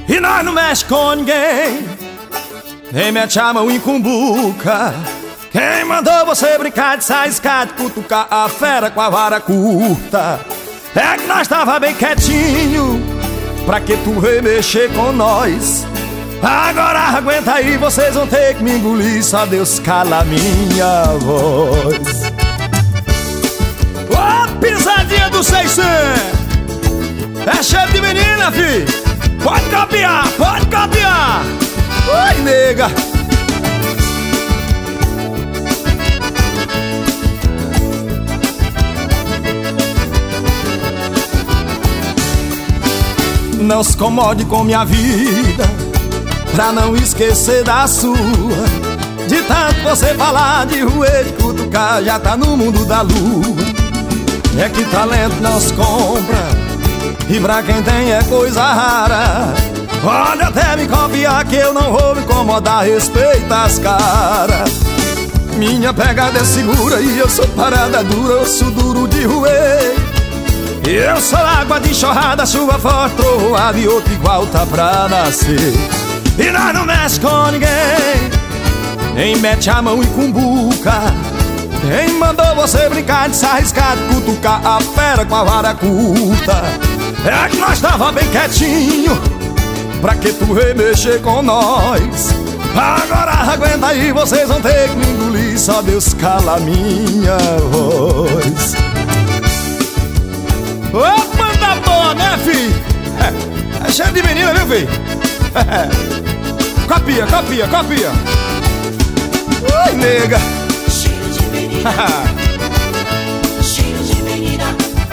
E nós não mexe com ninguém, nem mete a mão em cumbuca. Quem mandou você brincar de saiscar, de cutucar a fera com a vara curta? É que nós tava bem quietinho, pra que tu remexer com nós? Agora aguenta aí, vocês vão ter que me engolir, só Deus cala a minha voz. Ô, pisadinha do 600! É cheio de menina, fi! Pode copiar, pode copiar! Oi, nega! Não se incomode com minha vida, pra não esquecer da sua. De tanto você falar de ruê, de cutucar, já tá no mundo da lua. É que talento não se compra, e pra quem tem é coisa rara. Pode até me copiar que eu não vou me incomodar, respeita as caras. Minha pegada é segura e eu sou parada dura, osso duro de ruê. Eu sou água de enxurrada, chuva forte, trovoada e outro igual tá pra nascer. E nós não mexe com ninguém, nem mete a mão em cumbuca. Quem mandou você brincar de se arriscar, de cutucar a fera com a vara curta? É que nós tava bem quietinho, pra que tu remexer com nós? Agora aguenta aí, vocês vão ter que me engolir, só Deus cala a minha voz. Ô, banda boa, né, fi? É cheio de menina, viu, fi? Copia, copia, copia. Oi, nega. Cheiro de menina. Cheiro de menina.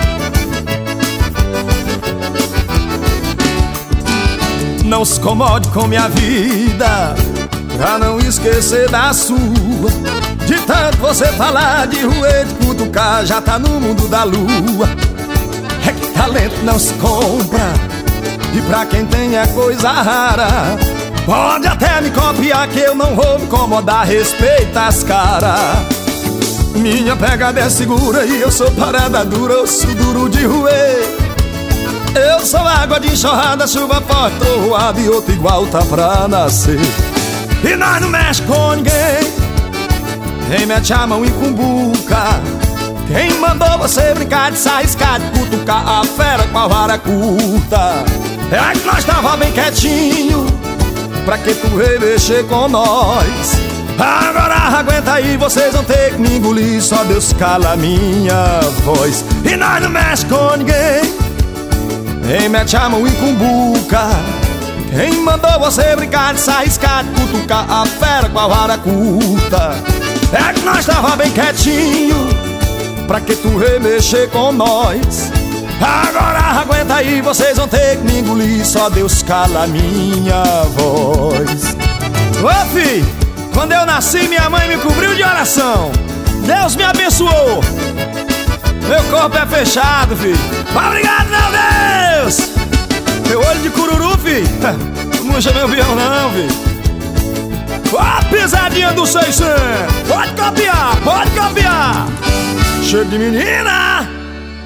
Não se incomode com minha vida, pra não esquecer da sua. De tanto você falar de ruê, de cutucar, já tá no mundo da lua. É que talento não se compra, e pra quem tem é coisa rara. Pode até me copiar que eu não vou me incomodar, respeita as caras. Minha pegada é segura e eu sou parada dura, osso duro de ruê. Eu sou água de enxurrada, chuva forte, trovoada e outro igual tá pra nascer. E nós não mexe com ninguém, nem mete a mão em cumbuca. Quem mandou você brincar de saiscar, de cutucar a fera com a vara curta? É que nós tava bem quietinho, pra que tu remexer com nós? Agora aguenta aí, vocês vão ter que me engolir, só Deus cala a minha voz. E nós não mexe com ninguém, nem mete a mão em cumbuca. Quem mandou você brincar de se arriscar, de cutucar a fera com a vara curta? É que nós tava bem quietinho, pra que tu remexer com nós? Agora aguenta aí, vocês vão ter que me engolir, só Deus cala a minha voz. Ô, fi, quando eu nasci minha mãe me cobriu de oração, Deus me abençoou. Meu corpo é fechado, fi. Obrigado, meu Deus. Meu olho de cururu, fi. Não mancha meu vião não, fi. Ó, pisadinha do 600. Pode copiar, pode copiar. Cheio de menina.